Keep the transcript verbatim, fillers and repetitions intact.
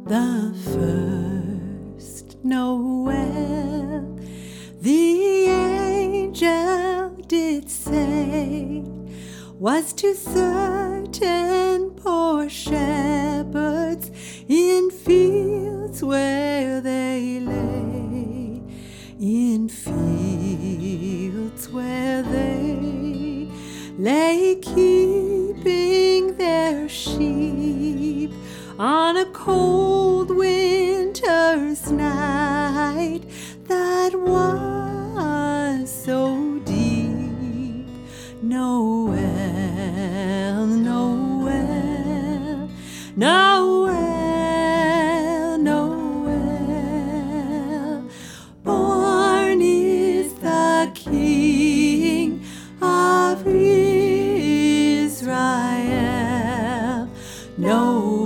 The first Noel, the angel did say, was to certain poor shepherds in fields where they lay, in fields where they lay, keeping their sheep on a cold winter's night that was so deep. Noel, Noel, Noel, Noel, born is the King of Israel. Noel.